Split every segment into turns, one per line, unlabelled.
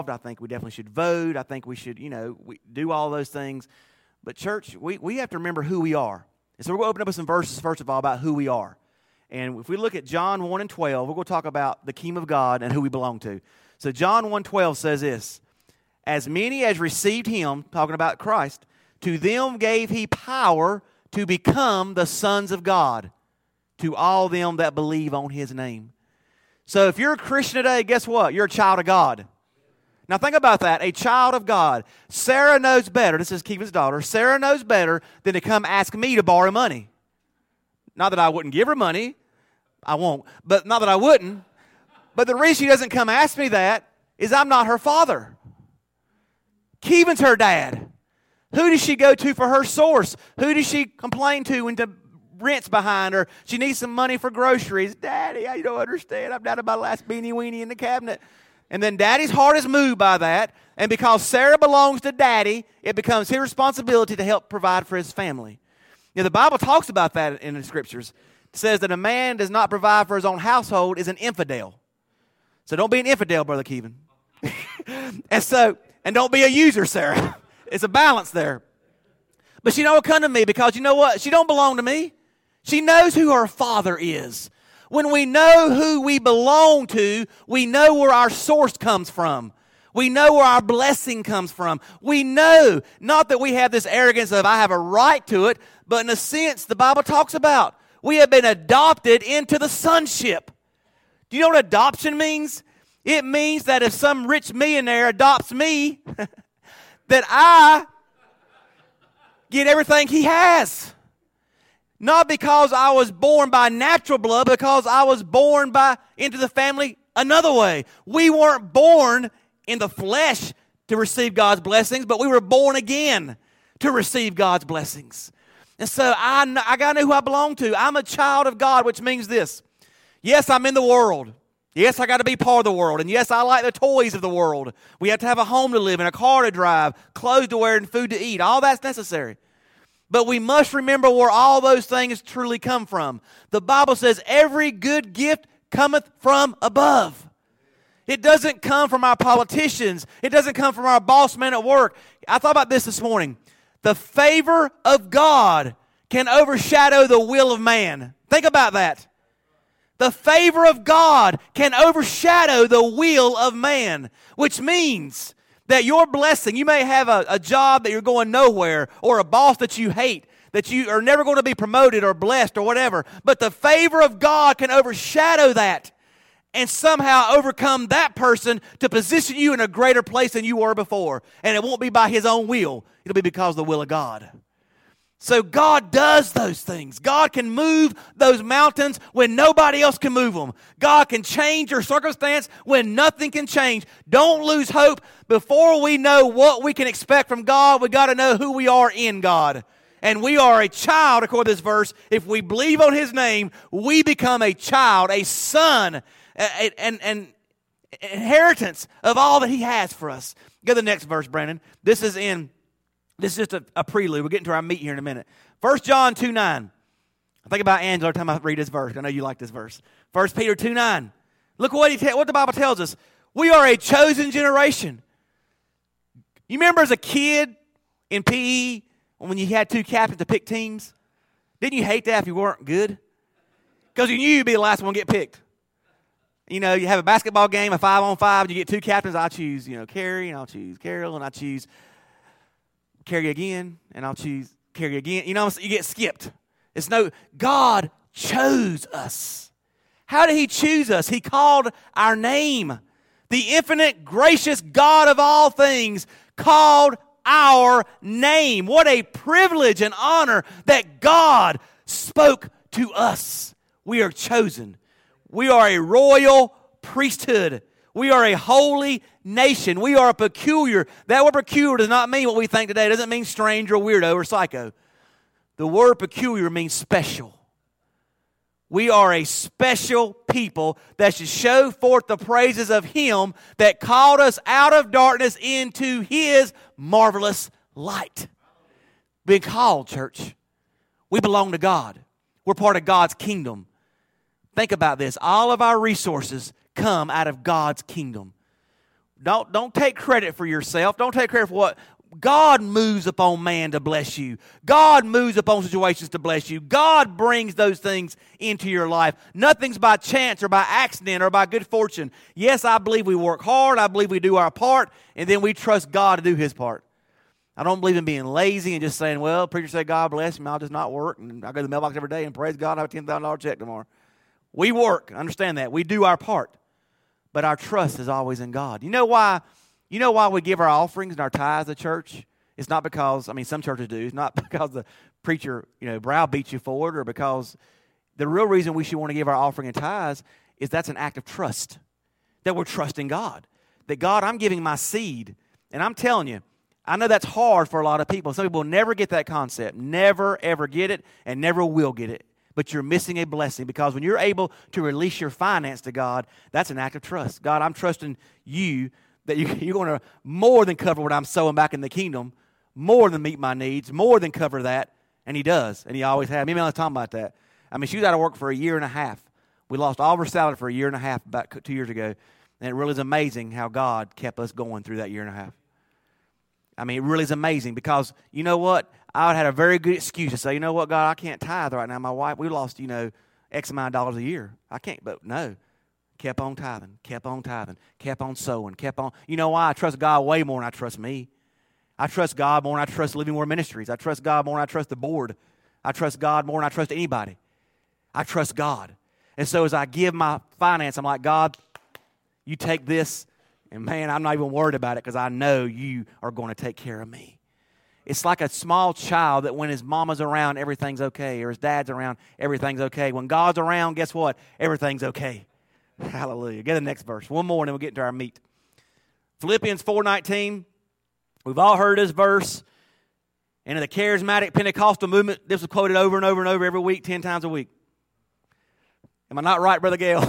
I think we definitely should vote. I think we should, we do all those things. But church, we have to remember who we are. And so we're going to open up with some verses, first of all, about who we are. And if we look at John 1 and 12, we're going to talk about the kingdom of God and who we belong to. So John 1:12 says this, as many as received him, talking about Christ, to them gave he power to become the sons of God, to all them that believe on his name. So if you're a Christian today, guess what? You're a child of God. Now think about that, a child of God. Sarah knows better, this is Kevin's daughter, Sarah knows better than to come ask me to borrow money. Not that I wouldn't give her money, I won't, but not that I wouldn't. But the reason she doesn't come ask me that is I'm not her father. Kevin's her dad. Who does she go to for her source? Who does she complain to when the rent's behind her? She needs some money for groceries. Daddy, you don't understand. I'm down to my last beanie weenie in the cabinet. And then daddy's heart is moved by that. And because Sarah belongs to daddy, it becomes his responsibility to help provide for his family. The Bible talks about that in the scriptures. It says that a man does not provide for his own household is an infidel. So don't be an infidel, Brother Kevin. And don't be a user, Sarah. It's a balance there. But she don't come to me because you know what? She don't belong to me. She knows who her father is. When we know who we belong to, we know where our source comes from. We know where our blessing comes from. We know, not that we have this arrogance of I have a right to it, but in a sense, the Bible talks about we have been adopted into the sonship. Do you know what adoption means? It means that if some rich millionaire adopts me, that I get everything he has. Not because I was born by natural blood, but because I was born into the family another way. We weren't born in the flesh to receive God's blessings, but we were born again to receive God's blessings. And so I got to know who I belong to. I'm a child of God, which means this. Yes, I'm in the world. Yes, I got to be part of the world. And yes, I like the toys of the world. We have to have a home to live in, a car to drive, clothes to wear, and food to eat. All that's necessary. But we must remember where all those things truly come from. The Bible says every good gift cometh from above. It doesn't come from our politicians. It doesn't come from our boss man at work. I thought about this morning. The favor of God can overshadow the will of man. Think about that. The favor of God can overshadow the will of man, which means that your blessing, you may have a job that you're going nowhere, or a boss that you hate, that you are never going to be promoted or blessed or whatever, but the favor of God can overshadow that and somehow overcome that person to position you in a greater place than you were before. And it won't be by his own will. It'll be because of the will of God. So God does those things. God can move those mountains when nobody else can move them. God can change your circumstance when nothing can change. Don't lose hope. Before we know what we can expect from God, we got to know who we are in God. And we are a child, according to this verse. If we believe on his name, we become a child, a son, an inheritance of all that he has for us. Go to the next verse, Brandon. This is just a prelude. We'll get into our meat here in a minute. 1 John 2:9. I think about Angela every time I read this verse. I know you like this verse. 1 Peter 2:9. Look what the Bible tells us. We are a chosen generation. You remember as a kid in PE when you had two captains to pick teams? Didn't you hate that if you weren't good? Because you knew you'd be the last one to get picked. You know, you have a basketball game, a 5-on-5, and you get two captains. I choose, Carrie, and I'll choose Carol, and I choose Carrie again, and I'll choose Carrie again. You get skipped. God chose us. How did he choose us? He called our name. The infinite, gracious God of all things called our name. What a privilege and honor that God spoke to us. We are chosen. We are a royal priesthood. We are a holy nation. We are a peculiar. That word peculiar does not mean what we think today. It doesn't mean strange or weirdo or psycho. The word peculiar means special. We are a special people that should show forth the praises of him that called us out of darkness into his marvelous light. Being called, church. We belong to God. We're part of God's kingdom. Think about this. All of our resources come out of God's kingdom. Don't take credit for yourself. Don't take credit for what God moves upon man to bless you. God moves upon situations to bless you. God brings those things into your life. Nothing's by chance or by accident or by good fortune. Yes, I believe we work hard. I believe we do our part, and then we trust God to do his part. I don't believe in being lazy and just saying, well, preacher said God bless me, I'll just not work, and I go to the mailbox every day and praise God, I have a $10,000 check tomorrow. We work. Understand that. We do our part. But our trust is always in God. You know why we give our offerings and our tithes to church? It's not because, some churches do. It's not because the preacher, browbeats you for it, or because the real reason we should want to give our offering and tithes is that's an act of trust. That we're trusting God. That God, I'm giving my seed. And I'm telling you, I know that's hard for a lot of people. Some people will never get that concept. Never, ever get it, and never will get it. But you're missing a blessing, because when you're able to release your finance to God, that's an act of trust. God, I'm trusting you that you're going to more than cover what I'm sowing back in the kingdom, more than meet my needs, more than cover that. And he does, and he always has. Me and Melanie talking about that. She was out of work for a year and a half. We lost all of our salary for a year and a half about 2 years ago. And it really is amazing how God kept us going through that year and a half. It really is amazing, because you know what? I would have had a very good excuse to say, you know what, God, I can't tithe right now. My wife, we lost, X amount of dollars a year. I can't, but no. Kept on tithing, kept on sowing, kept on. You know why? I trust God way more than I trust me. I trust God more than I trust Living Word Ministries. I trust God more than I trust the board. I trust God more than I trust anybody. I trust God. And so as I give my finance, I'm like, God, you take this, and man, I'm not even worried about it, because I know you are going to take care of me. It's like a small child that when his mama's around, everything's okay, or his dad's around, everything's okay. When God's around, guess what? Everything's okay. Hallelujah. Get the next verse. One more, and then we'll get into our meat. Philippians 4:19. We've all heard this verse. And in the charismatic Pentecostal movement, this was quoted over and over and over every week, 10 times a week. Am I not right, Brother Gale?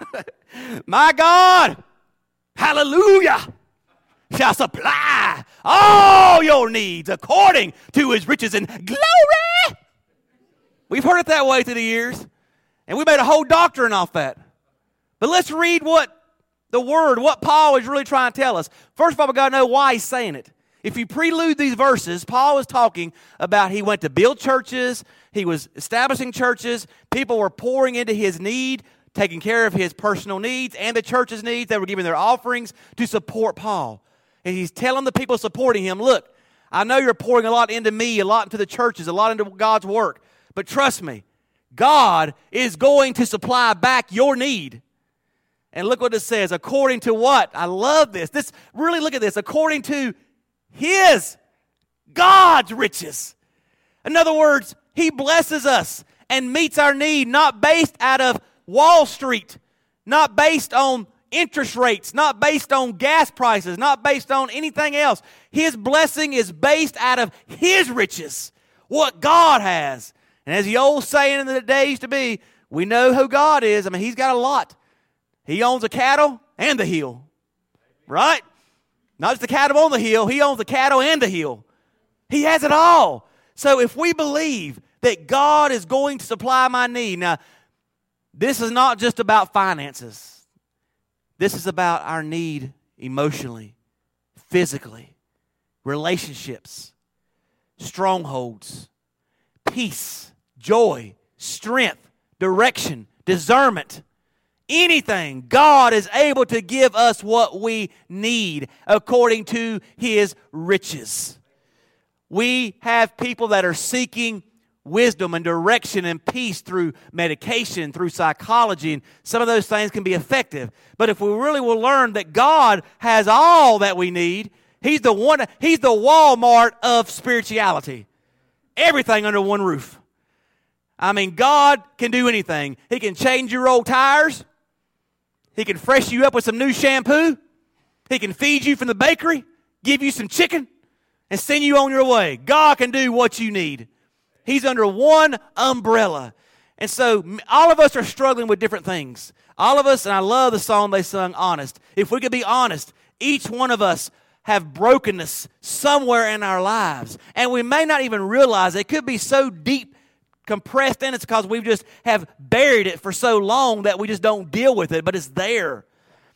My God, hallelujah, shall supply all your needs according to his riches and glory. We've heard it that way through the years, and we made a whole doctrine off that. But let's read what Paul is really trying to tell us. First of all, we've got to know why he's saying it. If you prelude these verses, Paul was talking about he went to build churches, he was establishing churches, people were pouring into his need, taking care of his personal needs and the church's needs. They were giving their offerings to support Paul. And he's telling the people supporting him, look, I know you're pouring a lot into me, a lot into the churches, a lot into God's work, but trust me, God is going to supply back your need. And look what it says, according to what? I love this. Really look at this. According to God's riches. In other words, he blesses us and meets our need, not based out of Wall Street, not based on interest rates, not based on gas prices, not based on anything else. His blessing is based out of his riches, what God has. And as the old saying in the day used to be, we know who God is. He's got a lot. He owns the cattle and the hill, right? Not just the cattle on the hill. He owns the cattle and the hill. He has it all. So if we believe that God is going to supply my need, now, this is not just about finances. This is about our need emotionally, physically, relationships, strongholds, peace, joy, strength, direction, discernment. Anything, God is able to give us what we need according to his riches. We have people that are seeking wisdom and direction and peace through medication, through psychology, and some of those things can be effective. But if we really will learn that God has all that we need, he's the Walmart of spirituality. Everything under one roof. God can do anything. He can change your old tires. He can freshen you up with some new shampoo. He can feed you from the bakery, give you some chicken, and send you on your way. God can do what you need. He's under one umbrella. And so all of us are struggling with different things. All of us, and I love the song they sung, Honest. If we could be honest, each one of us have brokenness somewhere in our lives. And we may not even realize it. It could be so deep compressed in us because we just have buried it for so long that we just don't deal with it, but it's there.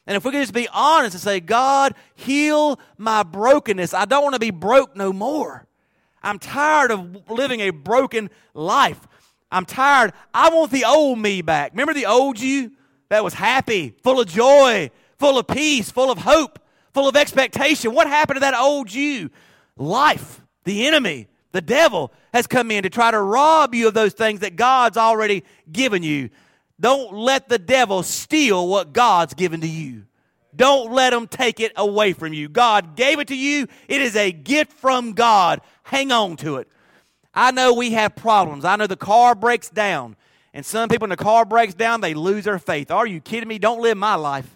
And if we could just be honest and say, God, heal my brokenness. I don't want to be broke no more. I'm tired of living a broken life. I'm tired. I want the old me back. Remember the old you that was happy, full of joy, full of peace, full of hope, full of expectation. What happened to that old you? Life, the enemy, the devil has come in to try to rob you of those things that God's already given you. Don't let the devil steal what God's given to you. Don't let him take it away from you. God gave it to you. It is a gift from God. Hang on to it. I know we have problems. I know the car breaks down. And some people, when the car breaks down, they lose their faith. Are you kidding me? Don't live my life.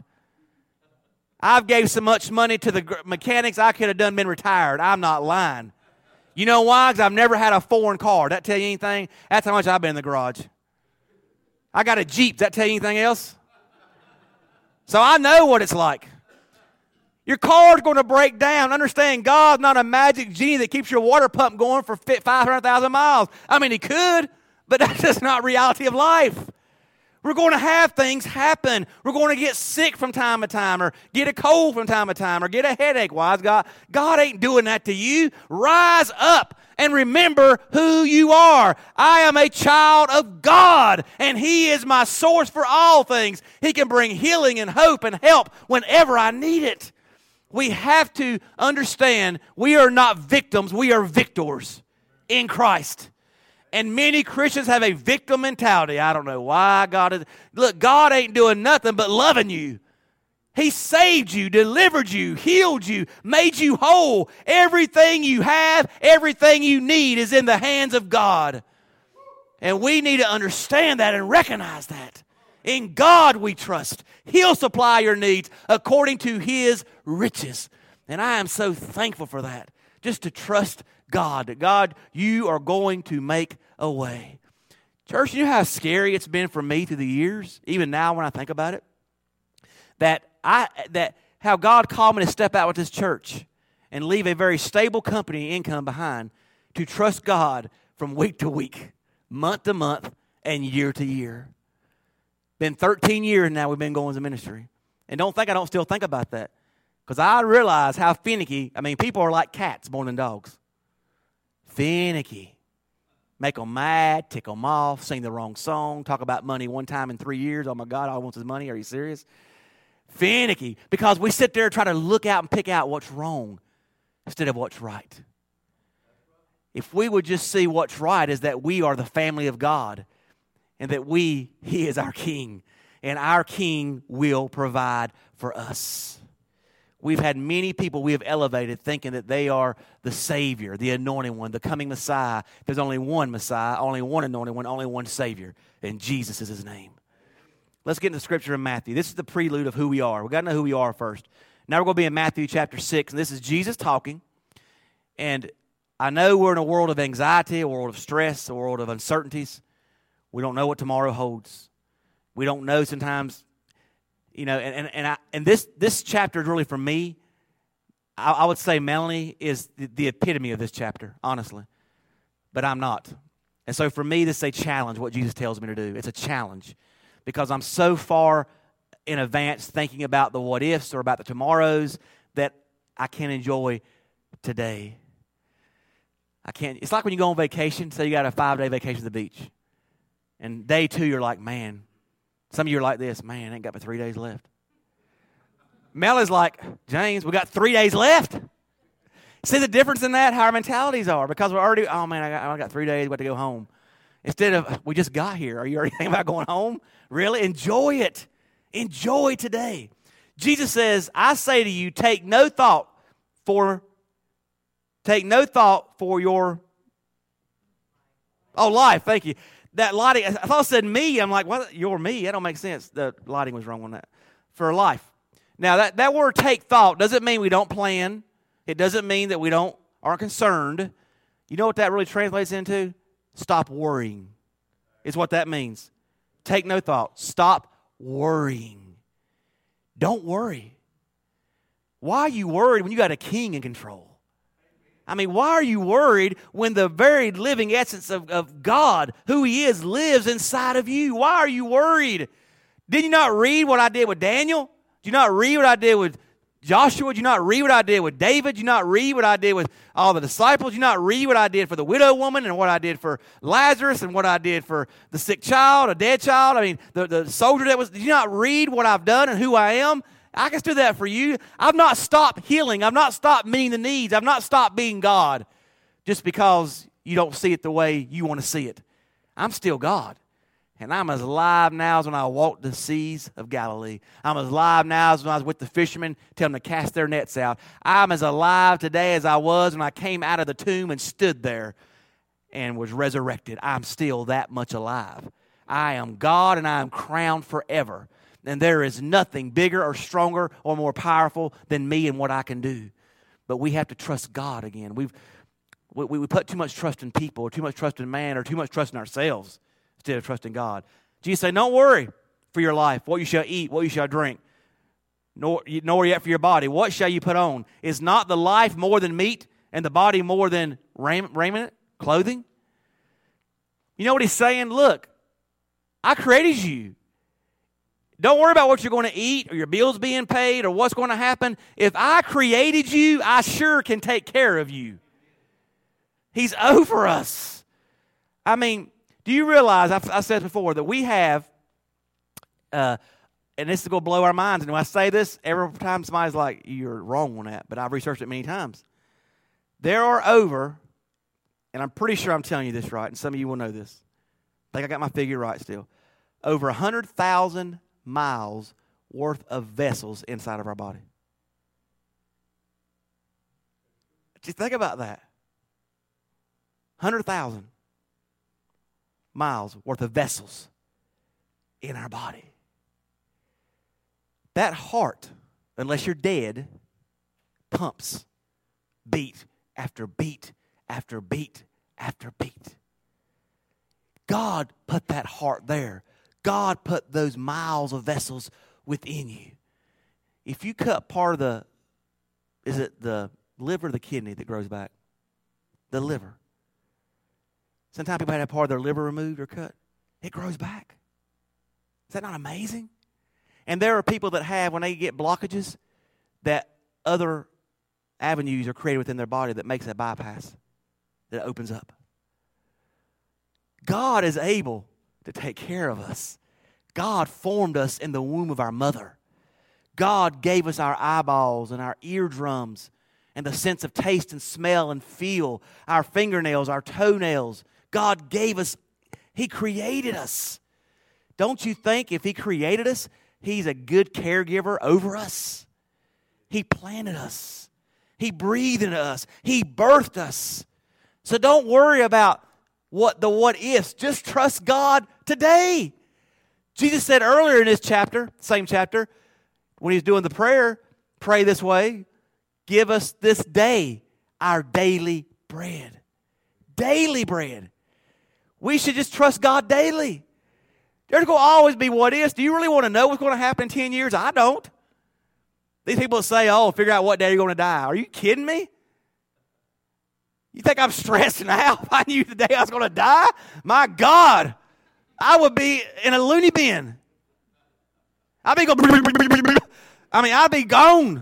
I've gave so much money to the mechanics, I could have been retired. I'm not lying. You know why? Because I've never had a foreign car. That tell you anything? That's how much I've been in the garage. I got a Jeep. Does that tell you anything else? So I know what it's like. Your car's going to break down. Understand, God's not a magic genie that keeps your water pump going for 500,000 miles. I mean, he could, but that's just not reality of life. We're going to have things happen. We're going to get sick from time to time, or get a cold from time to time, or get a headache. Why is God? God ain't doing that to you. Rise up and remember who you are. I am a child of God, and He is my source for all things. He can bring healing and hope and help whenever I need it. We have to understand we are not victims. We are victors in Christ. And many Christians have a victim mentality. I don't know why God is. Look, God ain't doing nothing but loving you. He saved you, delivered you, healed you, made you whole. Everything you have, everything you need is in the hands of God. And we need to understand that and recognize that. In God we trust. He'll supply your needs according to His riches. And I am so thankful for that. Just to trust God, that God, you are going to make a way. Church, you know how scary it's been for me through the years, even now when I think about it? That how God called me to step out with this church and leave a very stable company income behind to trust God from week to week, month to month, and year to year. Been 13 years now we've been going as a ministry. And don't think I don't still think about that. Because I realize how finicky, people are like cats more than dogs. Finicky. Make them mad, tick them off, sing the wrong song, talk about money one time in 3 years. Oh my God, all I want is money. Are you serious? Finicky. Because we sit there and try to look out and pick out what's wrong instead of what's right. If we would just see what's right is that we are the family of God and that He is our King, and our King will provide for us. We've had many people we have elevated thinking that they are the Savior, the anointed one, the coming Messiah. There's only one Messiah, only one anointed one, only one Savior, and Jesus is His name. Let's get into the scripture in Matthew. This is the prelude of who we are. We've got to know who we are first. Now we're going to be in Matthew chapter 6, and this is Jesus talking. And I know we're in a world of anxiety, a world of stress, a world of uncertainties. We don't know what tomorrow holds. We don't know sometimes, and this chapter is really for me. I would say Melanie is the epitome of this chapter, honestly. But I'm not. And so for me, this is a challenge, what Jesus tells me to do. It's a challenge because I'm so far in advance thinking about the what ifs or about the tomorrows that I can't enjoy today. I can't. It's like when you go on vacation, say you got a 5-day vacation to the beach. And day 2, you're like, man. Some of you are like this, man, I ain't got but 3 days left. Mel is like, James, we got 3 days left. See the difference in that, how our mentalities are. Because we're already, oh man, I got 3 days, got to go home. Instead of, we just got here. Are you already thinking about going home? Really? Enjoy it. Enjoy today. Jesus says, I say to you, take no thought for your life. Thank you. That lighting, I thought it said me. I'm like, what? You're me? That don't make sense. The lighting was wrong on that. For life. Now, that word take thought doesn't mean we don't plan. It doesn't mean that we aren't concerned. You know what that really translates into? Stop worrying is what that means. Take no thought. Stop worrying. Don't worry. Why are you worried when you got a king in control? Why are you worried when the very living essence of God, who He is, lives inside of you? Why are you worried? Did you not read what I did with Daniel? Do you not read what I did with Joshua? Do you not read what I did with David? Do you not read what I did with all the disciples? Do you not read what I did for the widow woman and what I did for Lazarus and what I did for the sick child, a dead child? I mean, the soldier that was, did you not read what I've done and who I am? I can do that for you. I've not stopped healing. I've not stopped meeting the needs. I've not stopped being God just because you don't see it the way you want to see it. I'm still God. And I'm as alive now as when I walked the seas of Galilee. I'm as alive now as when I was with the fishermen, telling them to cast their nets out. I'm as alive today as I was when I came out of the tomb and stood there and was resurrected. I'm still that much alive. I am God and I am crowned forever. And there is nothing bigger or stronger or more powerful than me and what I can do. But we have to trust God again. We put too much trust in people or too much trust in man or too much trust in ourselves instead of trusting God. Jesus said, don't worry for your life, what you shall eat, what you shall drink, nor yet for your body, what shall you put on? Is not the life more than meat and the body more than raiment, clothing? You know what he's saying? Look, I created you. Don't worry about what you're going to eat or your bills being paid or what's going to happen. If I created you, I sure can take care of you. He's over us. I mean, do you realize, I said before, that we have, and this is going to blow our minds, and when I say this, every time somebody's like, you're wrong on that, but I've researched it many times. There are over, and I'm pretty sure I'm telling you this right, and some of you will know this. I think I got my figure right still. Over 100,000 miles worth of vessels inside of our body. Just think about that. 100,000 miles worth of vessels in our body. That heart, unless you're dead, pumps beat after beat after beat after beat. God put that heart there. God put those miles of vessels within you. If you cut part of is it the liver or the kidney that grows back? The liver. Sometimes people have part of their liver removed or cut. It grows back. Is that not amazing? And there are people that have, when they get blockages, that other avenues are created within their body that makes a bypass, that opens up. God is able to take care of us. God formed us in the womb of our mother. God gave us our eyeballs and our eardrums and the sense of taste and smell and feel, our fingernails, our toenails. God gave us, He created us. Don't you think if He created us, He's a good caregiver over us? He planted us. He breathed into us. He birthed us. So don't worry about what ifs. Just trust God today. Jesus said earlier in this chapter, same chapter, when He was doing the prayer, pray this way, give us this day our daily bread. Daily bread. We should just trust God daily. There's going to always be what ifs. Do you really want to know what's going to happen in 10 years? I don't. These people say, figure out what day you're going to die. Are you kidding me? You think I'm stressing out if I knew the day I was going to die? My God, I would be in a loony bin. I'd be gone.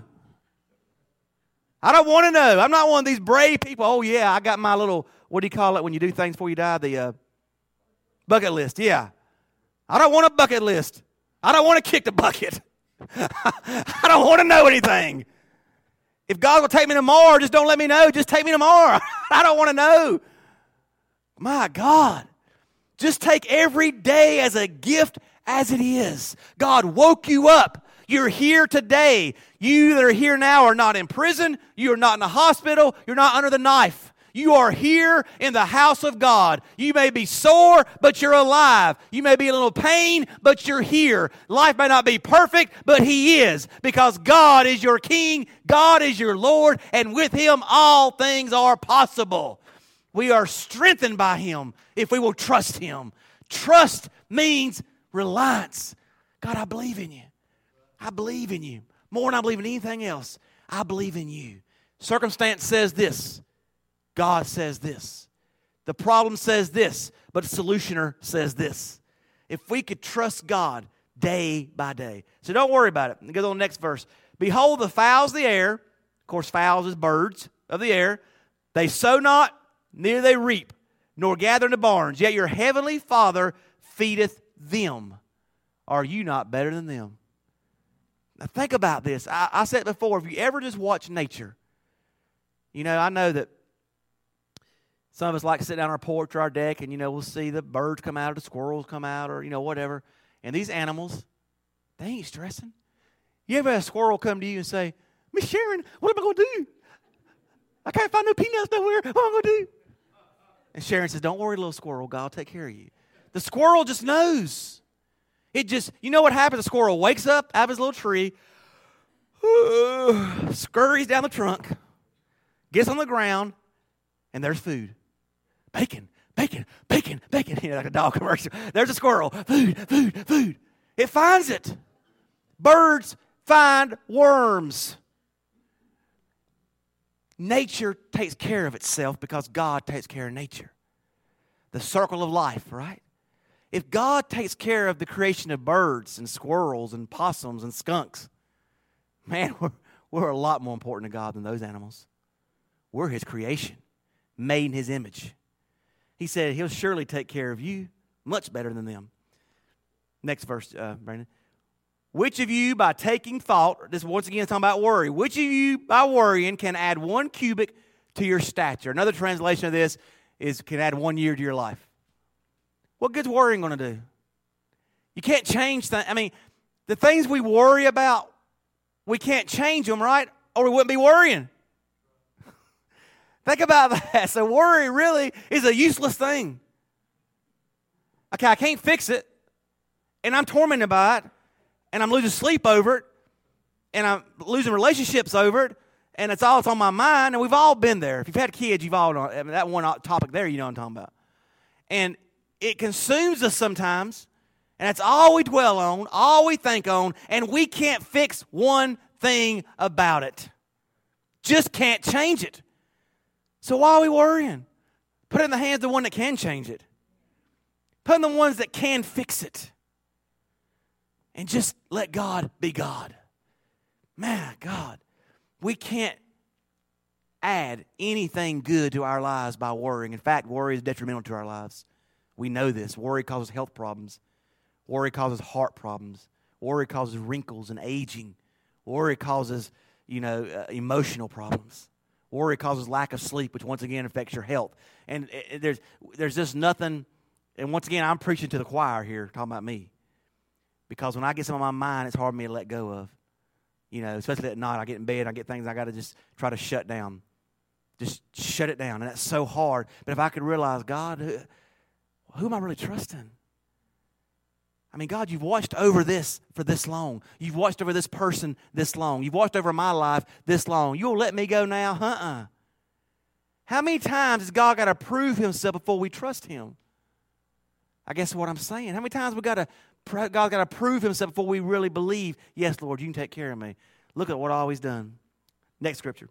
I don't want to know. I'm not one of these brave people. Oh, yeah, I got my little, what do you call it when you do things before you die? The bucket list, yeah. I don't want a bucket list. I don't want to kick the bucket. I don't want to know anything. If God will take me tomorrow, just don't let me know. Just take me tomorrow. I don't want to know. My God. Just take every day as a gift as it is. God woke you up. You're here today. You that are here now are not in prison. You are not in a hospital. You're not under the knife. You are here in the house of God. You may be sore, but you're alive. You may be in a little pain, but you're here. Life may not be perfect, but He is. Because God is your King, God is your Lord, and with Him all things are possible. We are strengthened by Him if we will trust Him. Trust means reliance. God, I believe in You. I believe in You. More than I believe in anything else, I believe in You. Circumstance says this. God says this. The problem says this, but the solutioner says this. If we could trust God day by day. So don't worry about it. Go to the next verse. Behold, the fowls of the air, of course, fowls is birds of the air, they sow not, neither they reap, nor gather into barns, yet your heavenly Father feedeth them. Are you not better than them? Now think about this. I said it before, if you ever just watch nature, I know that some of us like to sit down on our porch or our deck and, we'll see the birds come out or the squirrels come out or, whatever. And these animals, they ain't stressing. You ever have a squirrel come to you and say, Miss Sharon, what am I going to do? I can't find no peanuts nowhere. What am I going to do? And Sharon says, don't worry, little squirrel. God will take care of you. The squirrel just knows. You know what happens? The squirrel wakes up out of his little tree, scurries down the trunk, gets on the ground, and there's food. Bacon, bacon, bacon, bacon. Like a dog commercial. There's a squirrel. Food, food, food. It finds it. Birds find worms. Nature takes care of itself because God takes care of nature. The circle of life, right? If God takes care of the creation of birds and squirrels and possums and skunks, man, we're a lot more important to God than those animals. We're His creation, made in His image. He said He'll surely take care of you much better than them. Next verse, Brandon. Which of you by taking thought, this once again is talking about worry, which of you by worrying can add 1 cubit to your stature? Another translation of this is can add 1 year to your life. What good's worrying going to do? You can't change things. The things we worry about, we can't change them, right? Or we wouldn't be worrying. Think about that. So worry really is a useless thing. Okay, I can't fix it, and I'm tormented by it, and I'm losing sleep over it, and I'm losing relationships over it, and it's on my mind, and we've all been there. If you've had kids, you've all known. That one topic there, you know what I'm talking about. And it consumes us sometimes, and that's all we dwell on, all we think on, and we can't fix one thing about it. Just can't change it. So why are we worrying? Put it in the hands of the one that can change it. Put it in the ones that can fix it. And just let God be God. Man, God, we can't add anything good to our lives by worrying. In fact, worry is detrimental to our lives. We know this. Worry causes health problems. Worry causes heart problems. Worry causes wrinkles and aging. Worry causes, emotional problems. Worry causes lack of sleep, which once again affects your health. And there's just nothing, and once again, I'm preaching to the choir here, talking about me. Because when I get something on my mind, it's hard for me to let go of. Especially at night, I get in bed, I get things I got to just try to shut down. Just shut it down, and that's so hard. But if I could realize, God, who am I really trusting? God, you've watched over this for this long. You've watched over this person this long. You've watched over my life this long. You'll let me go now? How many times has God got to prove Himself before we trust Him? I guess what I'm saying. How many times God's got to prove Himself before we really believe, yes, Lord, you can take care of me. Look at what I've always done. Next scripture.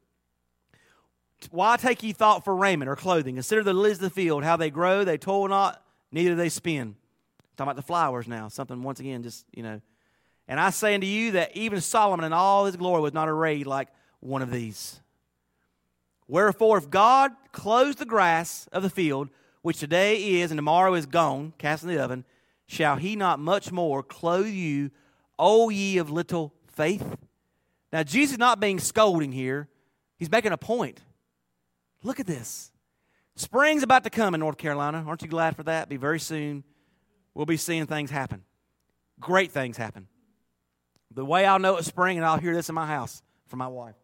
Why take ye thought for raiment or clothing? Consider the lilies of the field, how they grow, they toil not, neither they spin. Talking about the flowers now. Something, once again, And I say unto you that even Solomon in all his glory was not arrayed like one of these. Wherefore, if God clothes the grass of the field, which today is and tomorrow is gone, cast in the oven, shall He not much more clothe you, O ye of little faith? Now, Jesus is not being scolding here. He's making a point. Look at this. Spring's about to come in North Carolina. Aren't you glad for that? Be very soon. We'll be seeing things happen. Great things happen. The way I'll know it's spring, and I'll hear this in my house from my wife.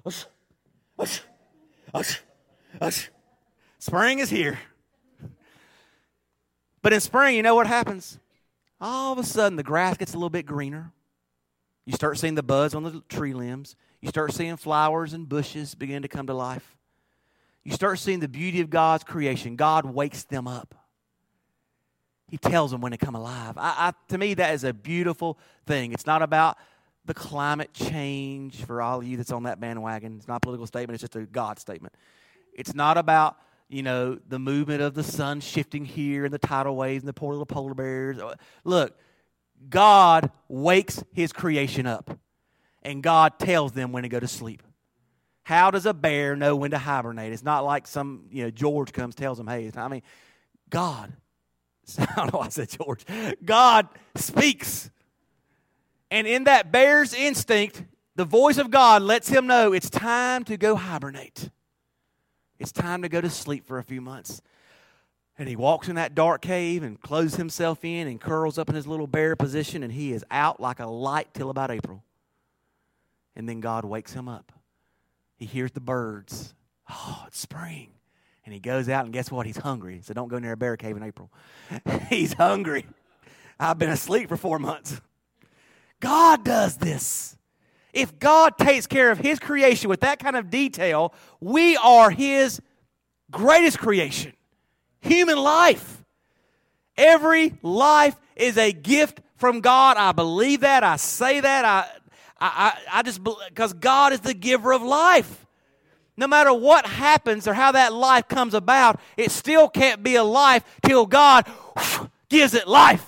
Spring is here. But in spring, you know what happens? All of a sudden, the grass gets a little bit greener. You start seeing the buds on the tree limbs. You start seeing flowers and bushes begin to come to life. You start seeing the beauty of God's creation. God wakes them up. He tells them when they come alive. To me, that is a beautiful thing. It's not about the climate change for all of you that's on that bandwagon. It's not a political statement. It's just a God statement. It's not about, the movement of the sun shifting here and the tidal waves and the poor little polar bears. Look, God wakes His creation up, and God tells them when to go to sleep. How does a bear know when to hibernate? It's not like some, George comes, tells them, hey, God, I don't know why I said George. God speaks. And in that bear's instinct, the voice of God lets him know it's time to go hibernate. It's time to go to sleep for a few months. And he walks in that dark cave and closes himself in and curls up in his little bear position, and he is out like a light till about April. And then God wakes him up. He hears the birds. Oh, it's spring. And he goes out, and guess what? He's hungry. So don't go near a bear cave in April. He's hungry. I've been asleep for 4 months. God does this. If God takes care of His creation with that kind of detail, we are His greatest creation. Human life. Every life is a gift from God. I believe that. I say that. I just, because God is the giver of life. No matter what happens or how that life comes about, it still can't be a life till God gives it life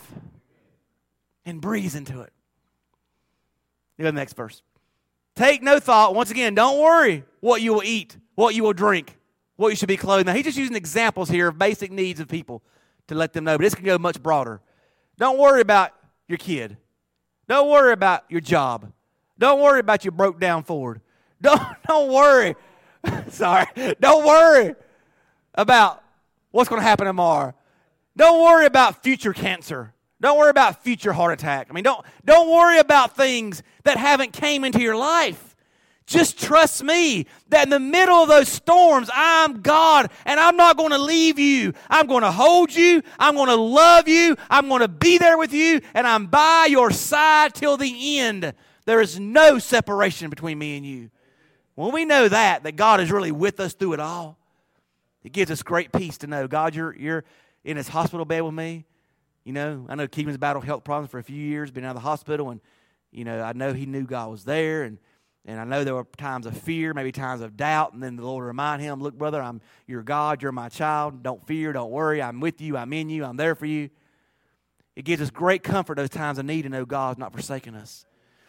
and breathes into it. Look at the next verse. Take no thought. Once again, don't worry what you will eat, what you will drink, what you should be clothed. Now, he's just using examples here of basic needs of people to let them know. But this can go much broader. Don't worry about your kid. Don't worry about your job. Don't worry about your broke down Ford. Don't worry. Sorry. Don't worry about what's going to happen tomorrow. Don't worry about future cancer. Don't worry about future heart attack. Don't worry about things that haven't came into your life. Just trust me that in the middle of those storms, I'm God, and I'm not going to leave you. I'm going to hold you. I'm going to love you. I'm going to be there with you, and I'm by your side till the end. There is no separation between me and you. When we know that God is really with us through it all, it gives us great peace to know, God, you're in His hospital bed with me. I know Keegan's battled health problems for a few years, been out of the hospital, and, I know he knew God was there, and I know there were times of fear, maybe times of doubt, and then the Lord remind him, look, brother, I'm your God, you're my child, don't fear, don't worry, I'm with you, I'm in you, I'm there for you. It gives us great comfort those times of need to know God's not forsaken us.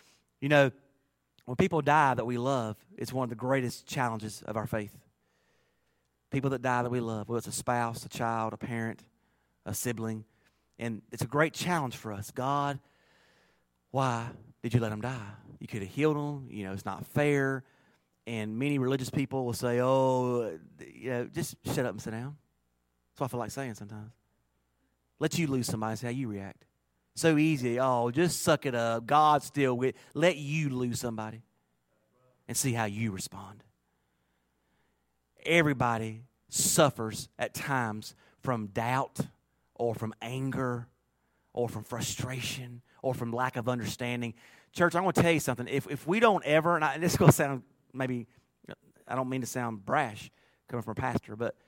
When people die that we love, it's one of the greatest challenges of our faith. People that die that we love, whether it's a spouse, a child, a parent, a sibling, and it's a great challenge for us. God, why did you let them die? You could have healed them. It's not fair. And many religious people will say, just shut up and sit down. That's what I feel like saying sometimes. Let you lose somebody and see how you react. So easy. Just suck it up. God's still with. Let you lose somebody and see how you respond. Everybody suffers at times from doubt or from anger or from frustration or from lack of understanding. Church, I'm going to tell you something. If we don't ever, and this is going to sound maybe, I don't mean to sound brash coming from a pastor, but,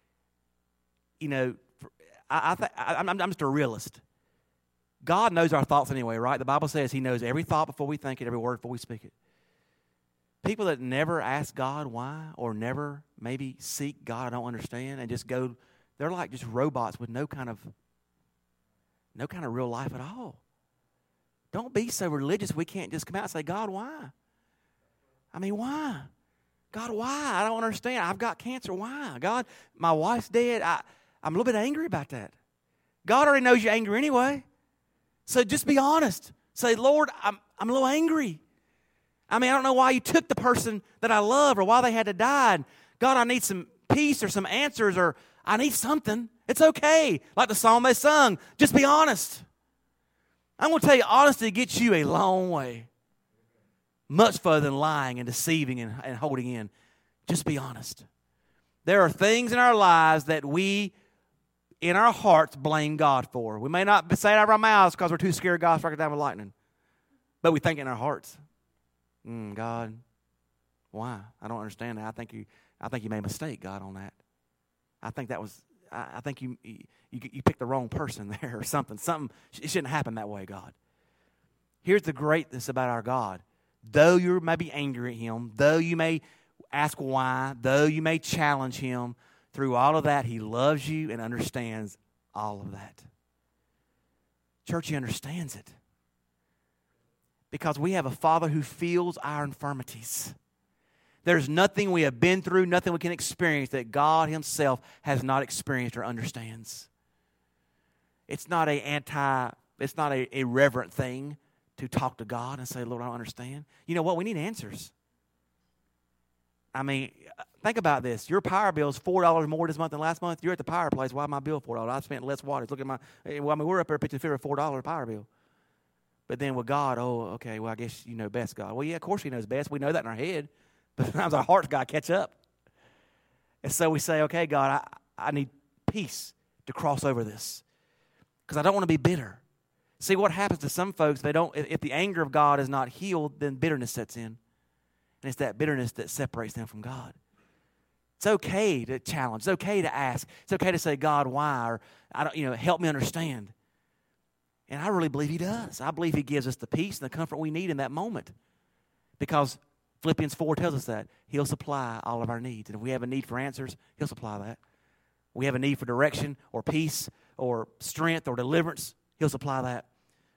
I'm just a realist. God knows our thoughts anyway, right? The Bible says He knows every thought before we think it, every word before we speak it. People that never ask God why or never maybe seek God, I don't understand, and just go, they're like just robots with no kind of real life at all. Don't be so religious we can't just come out and say, God, why? Why? God, why? I don't understand. I've got cancer. Why? God, my wife's dead. I'm a little bit angry about that. God already knows you're angry anyway. So just be honest. Say, Lord, I'm a little angry. I don't know why you took the person that I love or why they had to die. And God, I need some peace or some answers or I need something. It's okay. Like the song they sung, just be honest. I'm going to tell you, honesty gets you a long way. Much further than lying and deceiving and holding in. Just be honest. There are things in our lives that we, in our hearts, blame God for. We may not say it out of our mouths because we're too scared God strike it down with lightning. But we think it in our hearts. God, why? I don't understand that. I think you made a mistake, God, on that. I think that was, I think you picked the wrong person there or something. It shouldn't happen that way, God. Here's the greatness about our God. Though you may be angry at Him, though you may ask why, though you may challenge Him, through all of that, He loves you and understands all of that. Church, He understands it. Because we have a Father who feels our infirmities. There's nothing we have been through, nothing we can experience that God himself has not experienced or understands. It's not it's not a irreverent thing to talk to God and say, Lord, I don't understand. You know what? We need answers. I mean, think about this. Your power bill is $4 more this month than last month. You're at the power place. Why my bill $4? I spent less water. Look at we're up there pitching a $4 power bill. But then with God, okay, well, I guess you know best, God. Well, yeah, of course he knows best. We know that in our head. But sometimes our heart's got to catch up. And so we say, okay, God, I need peace to cross over this. Because I don't want to be bitter. See, what happens to some folks, if the anger of God is not healed, then bitterness sets in. And it's that bitterness that separates them from God. It's okay to challenge. It's okay to ask. It's okay to say, God, why? Or, help me understand. And I really believe he does. I believe he gives us the peace and the comfort we need in that moment. Because Philippians 4 tells us that. He'll supply all of our needs. And if we have a need for answers, he'll supply that. We have a need for direction or peace or strength or deliverance, he'll supply that.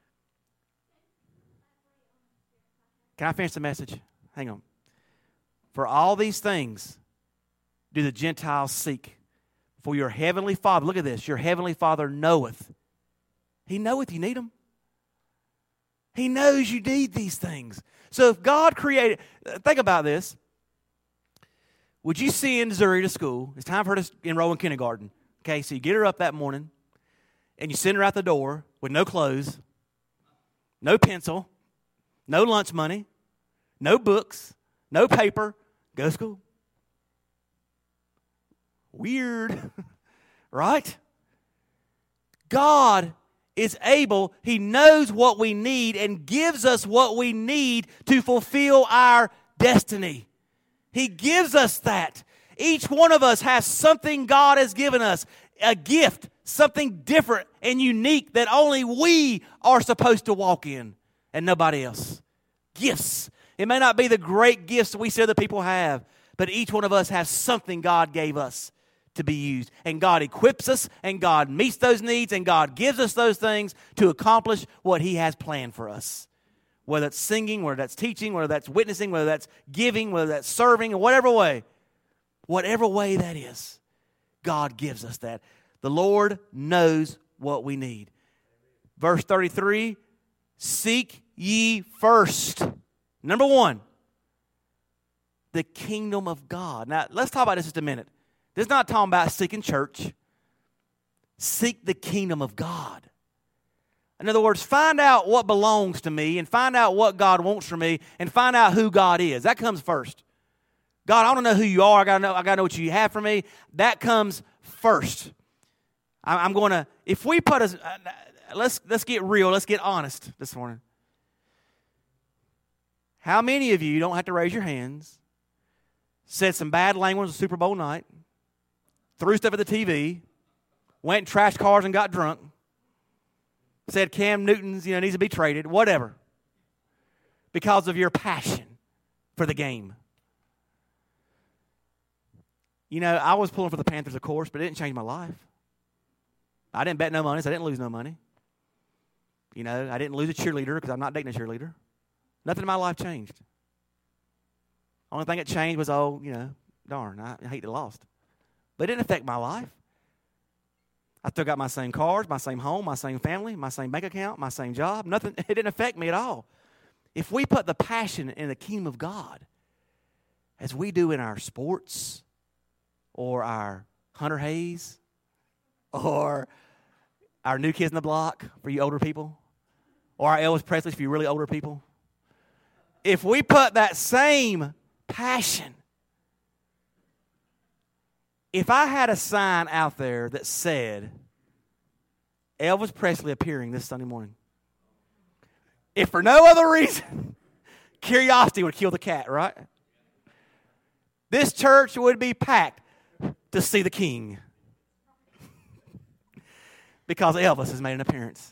Can I finish the message? Hang on. For all these things do the Gentiles seek. For your heavenly Father, look at this, your heavenly Father knoweth. He knoweth you need them. He knows you need these things. So if God created, think about this. Would you send Zuri to school? It's time for her to enroll in kindergarten. Okay, so you get her up that morning, and you send her out the door with no clothes, no pencil, no lunch money, no books, no paper. Go to school. Weird, right? God is able, he knows what we need and gives us what we need to fulfill our destiny. He gives us that. Each one of us has something God has given us, a gift, something different and unique that only we are supposed to walk in and nobody else. Gifts. It may not be the great gifts we see other people have, but each one of us has something God gave us to be used. And God equips us, and God meets those needs, and God gives us those things to accomplish what he has planned for us. Whether that's singing, whether that's teaching, whether that's witnessing, whether that's giving, whether that's serving, in whatever way that is, God gives us that. The Lord knows what we need. Verse 33, seek ye first. Number one, the kingdom of God. Now, let's talk about this just a minute. This is not talking about seeking church. Seek the kingdom of God. In other words, find out what belongs to me and find out what God wants from me and find out who God is. That comes first. God, I want to know who you are. I got to know what you have for me. That comes first. I'm going to, if we put us, let's get real. Let's get honest this morning. How many of you, don't have to raise your hands, said some bad language on Super Bowl night, threw stuff at the TV, went and trashed cars and got drunk, said Cam Newton's needs to be traded, whatever, because of your passion for the game? I was pulling for the Panthers, of course, but it didn't change my life. I didn't bet no money, so I didn't lose no money. I didn't lose a cheerleader because I'm not dating a cheerleader. Nothing in my life changed. Only thing that changed was, darn, I hate to lost. But it didn't affect my life. I still got my same cars, my same home, my same family, my same bank account, my same job. Nothing, it didn't affect me at all. If we put the passion in the kingdom of God, as we do in our sports, or our Hunter Hayes, or our New Kids in the Block for you older people, or our Elvis Presley for you really older people, if we put that same passion, if I had a sign out there that said, Elvis Presley appearing this Sunday morning, if for no other reason, curiosity would kill the cat, right? This church would be packed to see the king because Elvis has made an appearance.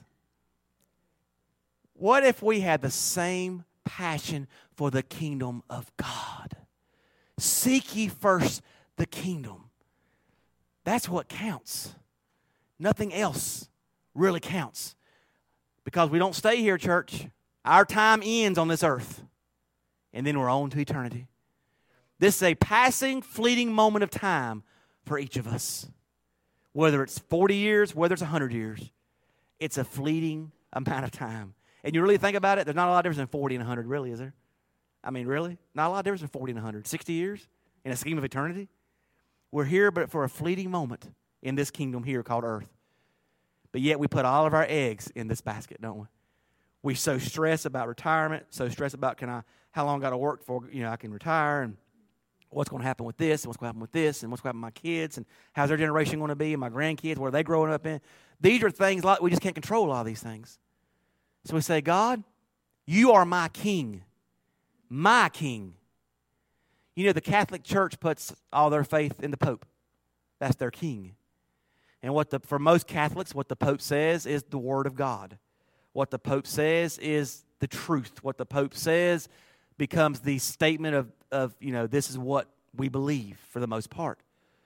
What if we had the same passion for the kingdom of God? Seek ye first the kingdom. That's what counts. Nothing else really counts. Because we don't stay here, church. Our time ends on this earth, and then we're on to eternity. This is a passing, fleeting moment of time for each of us. Whether it's 40 years, whether it's 100 years, it's a fleeting amount of time. And you really think about it, there's not a lot of difference in 40 and 100, really, is there? I mean, really? Not a lot of difference in 40 and 100. 60 years in a scheme of eternity? We're here but for a fleeting moment in this kingdom here called earth. But yet we put all of our eggs in this basket, don't we? We so stress about retirement, so stress about how long I got to work for, I can retire, and what's going to happen with this, and what's going to happen with this, and what's going to happen with my kids, and how's their generation going to be, and my grandkids, what are they growing up in? These are things like we just can't control all these things. So we say, God, you are my king. My king. The Catholic Church puts all their faith in the Pope. That's their king. And for most Catholics, what the Pope says is the Word of God. What the Pope says is the truth. What the Pope says becomes the statement of this is what we believe for the most part.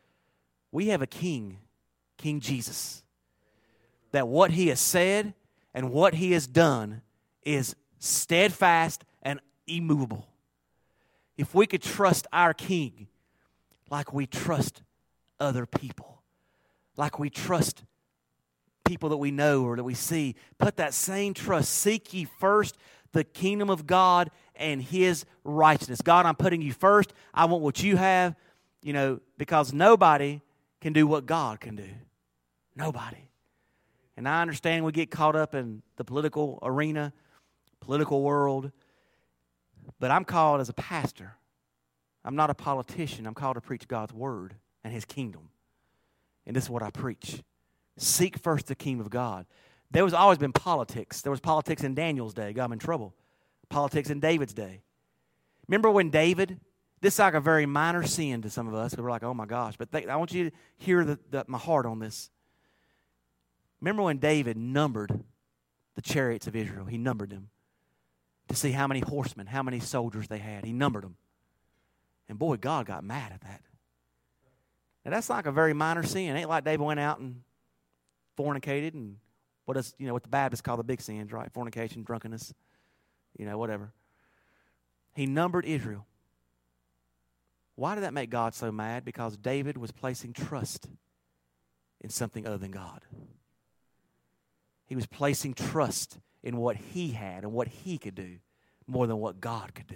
We have a king, King Jesus, that what he has said and what he has done is steadfast and immovable. If we could trust our king like we trust other people, like we trust people that we know or that we see, put that same trust. Seek ye first the kingdom of God and his righteousness. God, I'm putting you first. I want what you have, because nobody can do what God can do. Nobody. And I understand we get caught up in the political arena, political world, but I'm called as a pastor. I'm not a politician. I'm called to preach God's word and his kingdom. And this is what I preach. Seek first the kingdom of God. There was always been politics. There was politics in Daniel's day. Got him in trouble. Politics in David's day. Remember when David, this is like a very minor sin to some of us. We're like, oh my gosh. But I want you to hear my heart on this. Remember when David numbered the chariots of Israel? He numbered them to see how many horsemen, how many soldiers they had. He numbered them. And boy, God got mad at that. Now that's like a very minor sin. It ain't like David went out and fornicated and what the Baptists call the big sins, right? Fornication, drunkenness, whatever. He numbered Israel. Why did that make God so mad? Because David was placing trust in something other than God. He was placing trust in what he had and what he could do more than what God could do.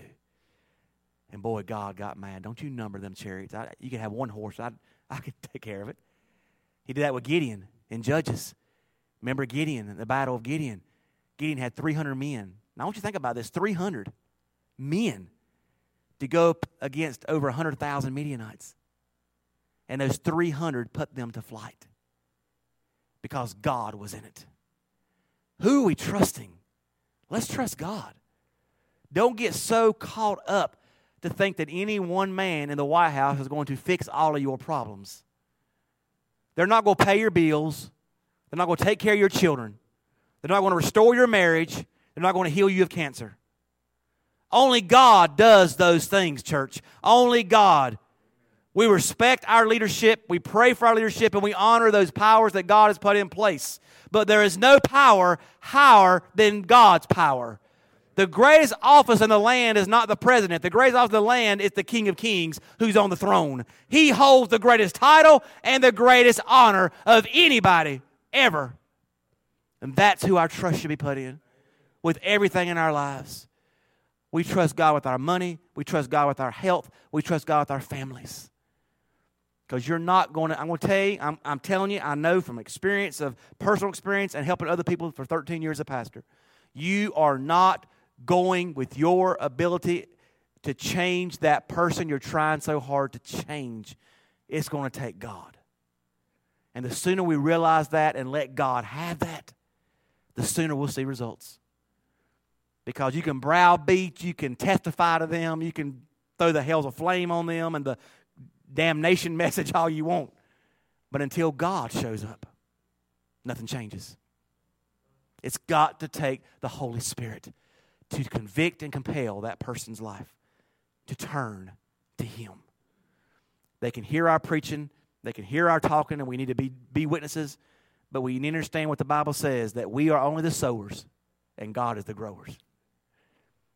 And boy, God got mad. Don't you number them chariots. You can have one horse. I could take care of it. He did that with Gideon in Judges. Remember Gideon, in the battle of Gideon. Gideon had 300 men. Now I want you to think about this. 300 men to go up against over 100,000 Midianites. And those 300 put them to flight because God was in it. Who are we trusting? Let's trust God. Don't get so caught up to think that any one man in the White House is going to fix all of your problems. They're not going to pay your bills. They're not going to take care of your children. They're not going to restore your marriage. They're not going to heal you of cancer. Only God does those things, church. Only God. We respect our leadership. We pray for our leadership, and we honor those powers that God has put in place. But there is no power higher than God's power. The greatest office in the land is not the president. The greatest office in the land is the King of Kings who's on the throne. He holds the greatest title and the greatest honor of anybody ever. And that's who our trust should be put in with everything in our lives. We trust God with our money. We trust God with our health. We trust God with our families. Because you're not going to, I'm going to tell you, I'm telling you, I know from experience of personal experience and helping other people for 13 years as a pastor, you are not going with your ability to change that person you're trying so hard to change. It's going to take God. And the sooner we realize that and let God have that, the sooner we'll see results. Because you can browbeat, you can testify to them, you can throw the hells of flame on them and the damnation message all you want. But until God shows up, nothing changes. It's got to take the Holy Spirit to convict and compel that person's life to turn to Him. They can hear our preaching, they can hear our talking, and we need to be witnesses, but we need to understand what the Bible says, that we are only the sowers and God is the growers.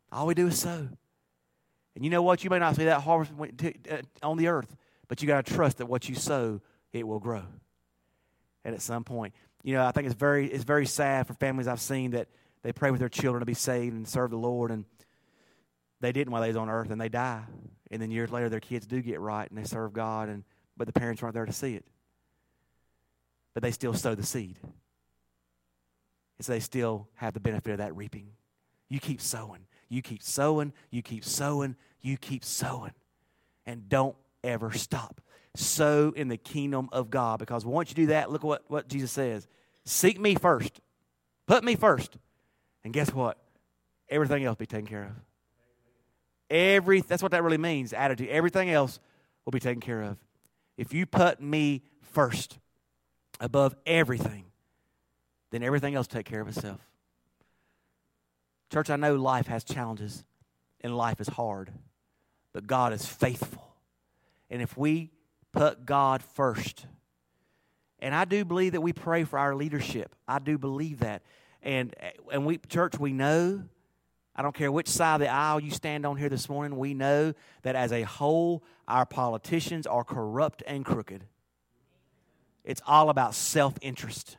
All we do is sow. And you know what? You may not see that harvest on the earth, but you got to trust that what you sow, it will grow. And at some point, I think it's very sad for families I've seen that they pray with their children to be saved and serve the Lord, and they didn't while they was on earth, and they die. And then years later, their kids do get right, and they serve God, but the parents aren't there to see it. But they still sow the seed. And so they still have the benefit of that reaping. You keep sowing. You keep sowing. You keep sowing. You keep sowing. And don't ever stop. Sow in the kingdom of God. Because once you do that, look at what Jesus says. Seek me first. Put me first. And guess what? Everything else will be taken care of. That's what that really means, attitude. Everything else will be taken care of. If you put me first above everything, then everything else will take care of itself. Church, I know life has challenges and life is hard, but God is faithful. And if we put God first, and I do believe that we pray for our leadership. I do believe that. And we, church, we know, I don't care which side of the aisle you stand on here this morning, we know that as a whole, our politicians are corrupt and crooked. It's all about self-interest.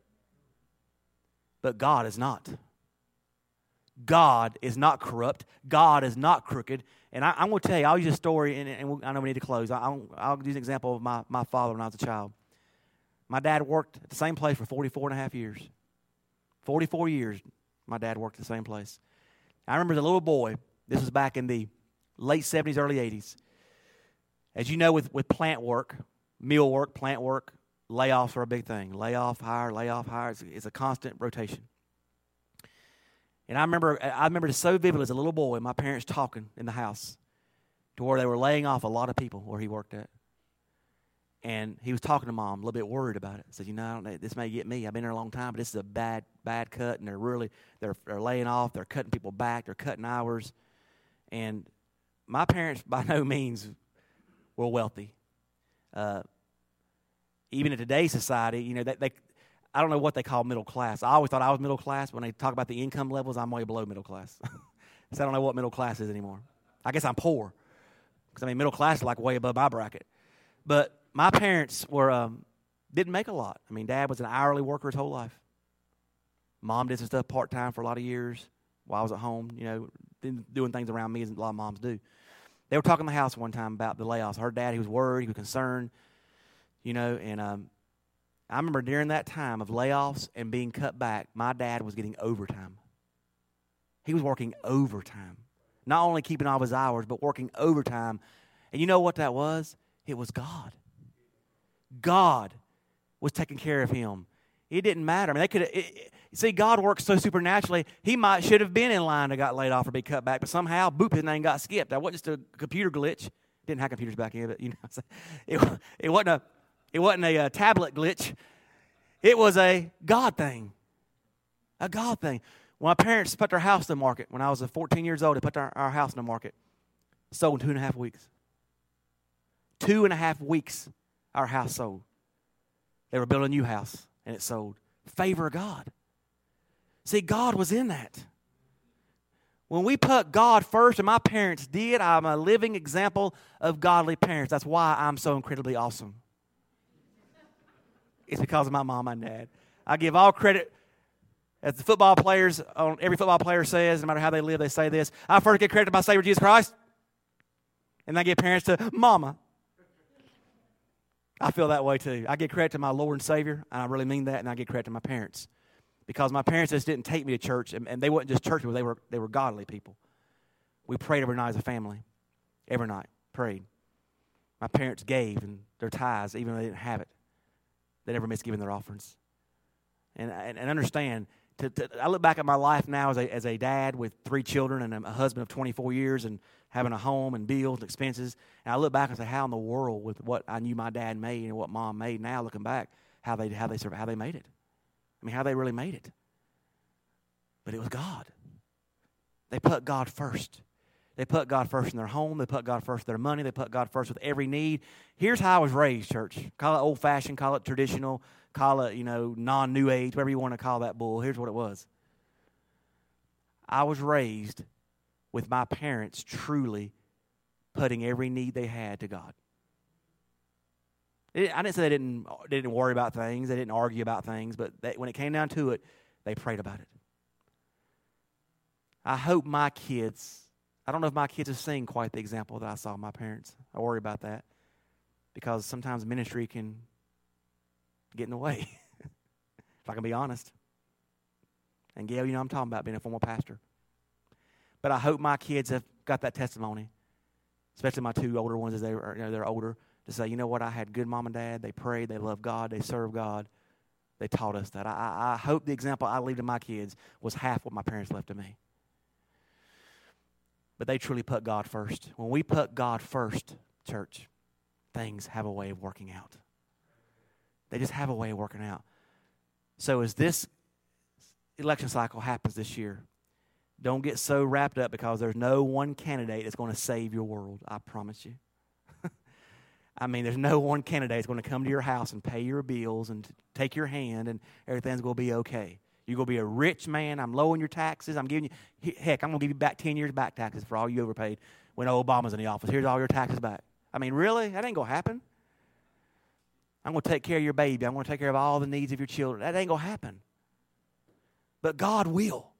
But God is not. God is not corrupt. God is not crooked. And I'm going to tell you, I'll use a story, and I know we need to close. I'll use an example of my father when I was a child. My dad worked at the same place for 44 and a half years. 44 years my dad worked at the same place. I remember as a little boy, this was back in the late 70s, early 80s. As you know, with plant work, mill work, plant work, layoffs are a big thing. Layoff, hire. It's a constant rotation. And I remember this so vividly as a little boy, my parents talking in the house to where they were laying off a lot of people where he worked at. And he was talking to Mom, a little bit worried about it. Said, I don't know, this may get me. I've been there a long time, but this is a bad cut, and they're laying off. They're cutting people back. They're cutting hours. And my parents, by no means, were wealthy. Even in today's society, I don't know what they call middle class. I always thought I was middle class. When they talk about the income levels, I'm way below middle class. So I don't know what middle class is anymore. I guess I'm poor. Because, middle class is like way above my bracket. But my parents didn't make a lot. Dad was an hourly worker his whole life. Mom did some stuff part-time for a lot of years while I was at home, doing things around me as a lot of moms do. They were talking in the house one time about the layoffs. Her dad, he was worried, he was concerned, and I remember during that time of layoffs and being cut back, my dad was getting overtime. He was working overtime. Not only keeping all of his hours, but working overtime. And you know what that was? It was God. God was taking care of him. It didn't matter. See, God works so supernaturally. He should have been in line to got laid off or be cut back, but somehow, boop, his name got skipped. That wasn't just a computer glitch. Didn't have computers back then, but it wasn't a tablet glitch. It was a God thing. A God thing. When my parents put their house in the market, when I was 14 years old, they put our house in the market. Sold in 2.5 weeks. 2.5 weeks, our house sold. They were building a new house, and it sold. Favor of God. See, God was in that. When we put God first, and my parents did, I'm a living example of godly parents. That's why I'm so incredibly awesome. It's because of my mom and dad. I give all credit, as the football players, every football player says, no matter how they live, they say this. I first give credit to my Savior Jesus Christ, and I give parents to Mama. I feel that way too. I give credit to my Lord and Savior, and I really mean that, and I give credit to my parents. Because my parents just didn't take me to church, and they weren't just church people, they were godly people. We prayed every night as a family. Every night, prayed. My parents gave and their tithes, even though they didn't have it. They never missed giving their offerings. And understand, I look back at my life now as a dad with 3 children and a husband of 24 years and having a home and bills and expenses. And I look back and say, how in the world with what I knew my dad made and what Mom made now, looking back, how they made it. How they really made it. But it was God. They put God first. They put God first in their home. They put God first in their money. They put God first with every need. Here's how I was raised, church. Call it old-fashioned, call it traditional, call it, non-New Age, whatever you want to call that bull. Here's what it was. I was raised with my parents truly putting every need they had to God. I didn't say they didn't worry about things, they didn't argue about things, but when it came down to it, they prayed about it. I hope my kids, I don't know if my kids have seen quite the example that I saw my parents. I worry about that because sometimes ministry can get in the way, if I can be honest. And Gail, I'm talking about being a former pastor. But I hope my kids have got that testimony, especially my two older ones as they're older, to say, you know what, I had good mom and dad. They prayed, they loved God, they served God. They taught us that. I hope the example I leave to my kids was half what my parents left to me. But they truly put God first. When we put God first, church, things have a way of working out. They just have a way of working out. So as this election cycle happens this year, don't get so wrapped up because there's no one candidate that's going to save your world. I promise you. I mean, there's no one candidate that's going to come to your house and pay your bills and take your hand and everything's going to be okay. You're going to be a rich man. I'm lowering your taxes. I'm giving you, heck, I'm going to give you back 10 years back taxes for all you overpaid when Obama's in the office. Here's all your taxes back. I mean, really? That ain't going to happen. I'm going to take care of your baby. I'm going to take care of all the needs of your children. That ain't going to happen. But God will.